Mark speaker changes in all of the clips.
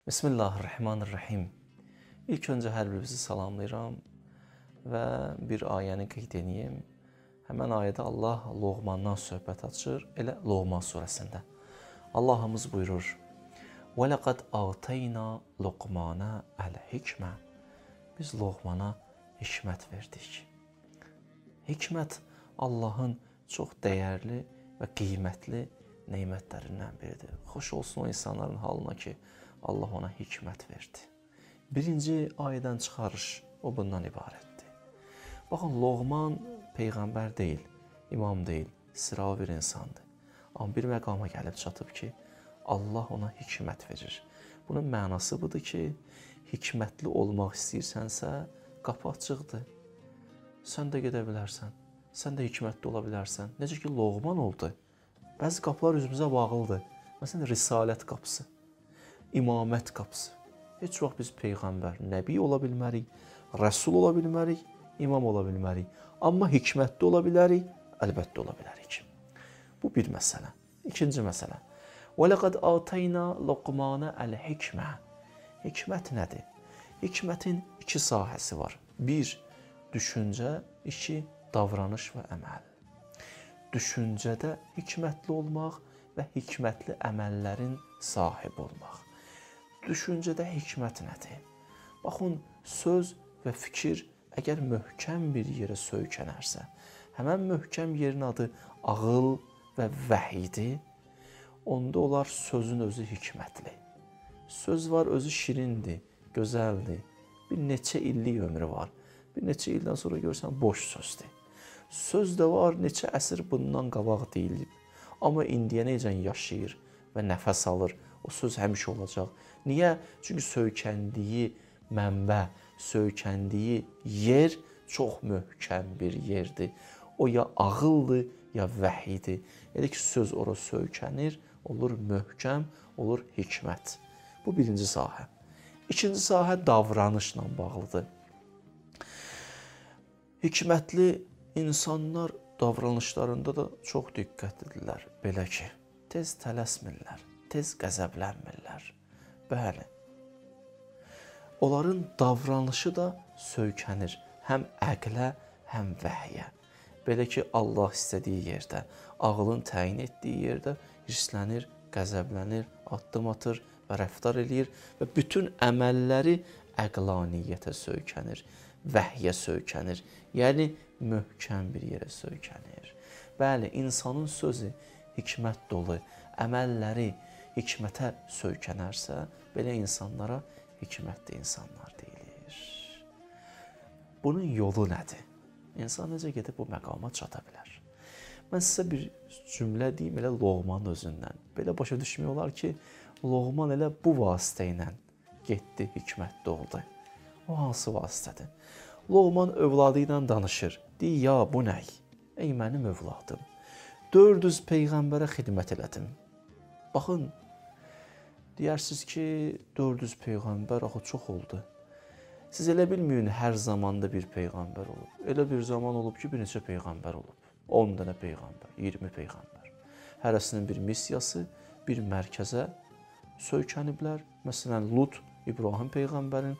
Speaker 1: Bismillahirrahmanirrahim. İlk öncə hər birinizi salamlayıram və bir ayəni qeyd edeyim. Həmən ayədə Allah Loğmandan söhbət açır, elə Loğman surəsində. Allahımız buyurur: "Və laqad a'tayna Luqmana el-hikmə." Biz Loğmana hikmət verdik. Hikmət Allahın çox dəyərli və qiymətli nemətlərindən biridir. Xoş olsun o insanların halına ki, Allah ona hikmət verdi. Birinci ayədən çıxarış o bundan ibarətdir. Baxın, Loğman peyğəmbər deyil, imam deyil, sıravi bir insandır. Amma bir məqama gəlib çatıb ki, Allah ona hikmət verir. Bunun mənası budur ki, hikmətli olmaq istəyirsənsə, qapı açıqdır. Sən də gedə bilərsən, sən də hikmətli ola bilərsən. Necə ki, Loğman oldu. Bəzi qapılar üzümüzə bağlıdır. Məsələn, risalət qapısı, imamət qapısı. Heç vaxt biz peyğəmbər, nəbi ola bilmərik, rəsul ola bilmərik, imam ola bilmərik. Amma hikmətli ola bilərik, əlbəttə ola bilərik. Bu bir məsələ. İkinci məsələ. وَلَقَدْ آتَيْنَا لُقْمَانَ الْحِكْمَةِ Hikmət nədir? Hikmətin iki sahəsi var. Bir, düşüncə, iki, davranış və əməl. Düşüncədə hikmətli olmaq və hikmətli əməllərin sahibi olmaq. Düşüncədə hikmət nədir? Baxın, söz və fikir əgər möhkəm bir yerə söykənərsə, həmən möhkəm yerin adı ağıl və vəhidir, onda olar sözün özü hikmətli. Söz var, özü şirindir, gözəldir, bir neçə illik ömrü var. Bir neçə ildən sonra görsən, boş sözdür. Söz də var, neçə əsr bundan qabaq deyilib. Amma indiyə necə yaşayır və nəfəs alır, o söz həmişə olacaq. Niyə? Çünki söykəndiyi mənbə, söykəndiyi yer çox möhkəm bir yerdir. O ya ağıldır, ya vəhidir. Elə ki, söz ora söykənir, olur möhkəm, olur hikmət. Bu birinci sahə. İkinci sahə davranışla bağlıdır. Hikmətli insanlar davranışlarında da çox diqqətlidirlər. Belə ki, tez tələsmirlər, tez qəzəblənmirlər. Bəli, onların davranışı da söykənir həm əqlə, həm vəhyə. Belə ki, Allah istədiyi yerdə, ağlın təyin etdiyi yerdə hirslənir, qəzəblənir, addım atır və rəftar eləyir və bütün əməlləri əqlaniyyətə söykənir, vəhyə söykənir, yəni möhkəm bir yerə söykənir. Bəli, insanın sözü hikmət dolu, əməlləri hikmətə söykənərsə, belə insanlara hikmətli insanlar deyilir. Bunun yolu nədir? İnsan necə gedib bu məqama çata bilər? Mən sizə bir cümlə deyim, elə Loğmanın özündən. Belə başa düşmək olar ki, Loğman elə bu vasitə ilə getdi, hikmətli oldu. O hansı vasitədir? Loğman övladı ilə danışır. Deyir, ya bu nə? Ey mənim övladım, 400 peyğəmbərə xidmət elədim. Baxın, deyərsiniz ki, 400 peyğəmbər axı çox oldu. Siz elə bilməyin, hər zamanda bir peyğəmbər olub. Elə bir zaman olub ki, bir neçə peyğəmbər olub. 10 dənə peyğəmbər, 20 peyğəmbər. Hərəsinin bir missiyası, bir mərkəzə söykəniblər. Məsələn, Lut, İbrahim peyğəmbərin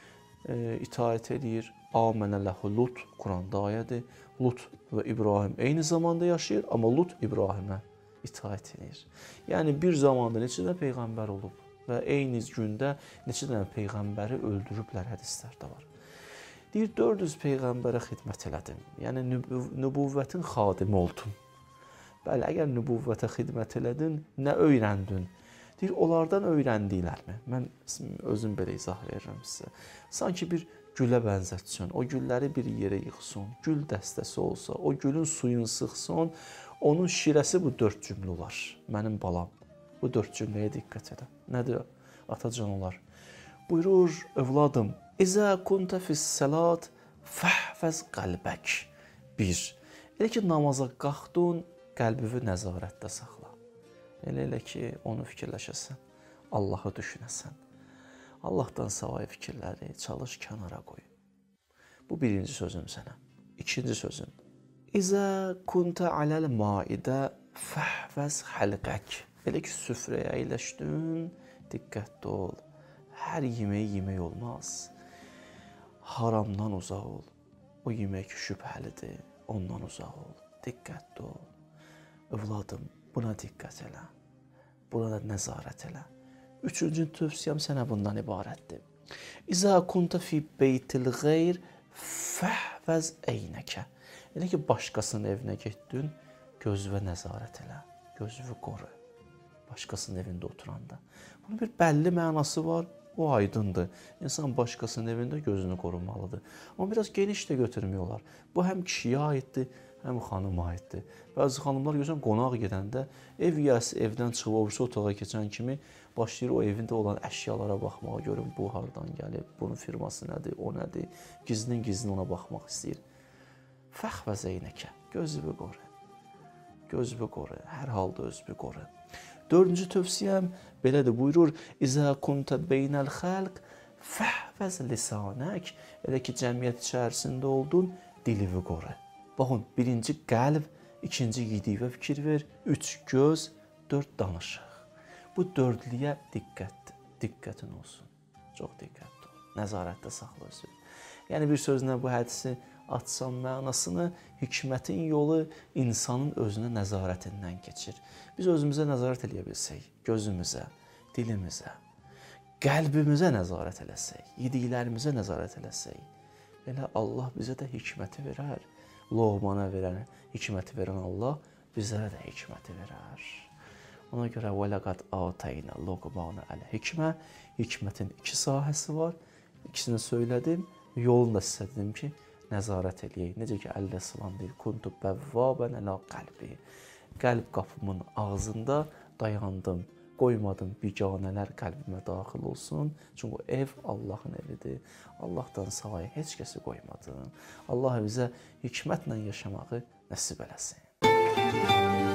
Speaker 1: itaət edir. Amənə ləhu Lut, Quranda ayədir. Lut və İbrahim eyni zamanda yaşayır, amma Lut İbrahimə itaət edir. Yəni, bir zamanda neçə dənə peyğəmbər olub və eyni gündə neçə dənə peyğəmbəri öldürüblər, hədislərdə var. Deyir, 400 peyğəmbərə xidmət elədim. Yəni, nübüvvətin xadimi oldum. Bəli, əgər nübüvvətə xidmət elədin, nə öyrəndin? Deyir, onlardan öyrəndiklərimi? Mən özüm belə izah verirəm sizə. Sanki bir gülə bənzətsin, o gülləri bir yerə yıxsın, gül dəstəsi olsa, o gülün suyunu sıxsın, onun şirəsi bu 4 cümlə olar. Mənim balam, bu 4 cümləyə diqqət edin. Nədir atacan olar? Buyurur, övladım, İzə kunta fis-səlat fəhvəz qəlbək. 1. Elə ki, namaza qalxdın, qəlbini nəzarətdə saxla. Elə ki, onu fikirləşəsən, Allahı düşünəsən. Allahdan savayı fikirləri çalış kənara qoy. Bu birinci sözüm sənə. İkinci sözüm. İzə kunta aləl maidə fəhvəz xəlqək. Elə ki, süfrəyə əyləşdin, diqqətli ol. Hər yeməyi yemək olmaz. Haramdan uzaq ol. O yemək şübhəlidir, ondan uzaq ol. Diqqətli ol. Övladım, buna diqqət elə. Buna nəzarət elə. Üçüncü tövsiyəm sənə bundan ibarətdir. İzə kunta fi beytil qeyr fəhvəz eynəkə. Elə ki, başqasının evinə getdin, gözünə nəzarət elə. Gözünü qoru. Başqasının evində oturanda. Bunun bir bəlli mənası var, o aydındır. İnsan başqasının evində gözünü qorumalıdır. Amma biraz geniş də götürmək olar. Bu həm kişiyə aiddir, həm xanıma aiddir. Bəzi xanımlar görürsən qonaq gedəndə ev yiyəsi evdən çıxıb o birisi otağa keçən kimi başlayır o evində olan əşyalara baxmağa, görün bu hardan gəlib, bunun firması nədir, o nədir. Gizlin ona baxmaq istəyir. Fəxvə zeynəkə, gözünü qoru. Gözünü qoru, hər halda özünü qoru. Dördüncü tövsiyəm belədir, buyurur. İzə kunta beynəl xəlq fəhvəz lisanək. Elə ki, cəmiyyət içərisində oldun, dilini qoru. Baxın, birinci qəlb, ikinci yediyvə fikir ver, üç göz, dörd danışıq. Bu dördlüyə diqqətin olsun. Çox diqqətli ol, nəzarətdə saxla özünü. Yəni bir sözlə bu hədisi açsam mənasını, hikmətin yolu insanın özünə nəzarətindən keçir. Biz özümüzə nəzarət eləyə bilsək, gözümüzə, dilimizə, qəlbimizə nəzarət eləsək, yediklərimizə nəzarət eləsək, elə Allah bizə də hikməti verər. Loğmana verən, hikməti verən Allah bizlərə də hikməti verər. Ona görə vələqad atəynə loğmana əl-hikmə, hikmətin iki sahəsi var, ikisini söylədim, yolunu da sizə dedim ki, nəzarət eləyək. Necə ki, Əlləsəlam deyir, kuntu bəvvabən ələ qəlbi. Qəlb qapımın ağzında dayandım, qoymadım biganələr qəlbimə daxil olsun. Çünki ev Allahın evidir. Allahdan savayı heç kəsi qoymadım. Allah bizə hikmətlə yaşamağı nəsib eləsin.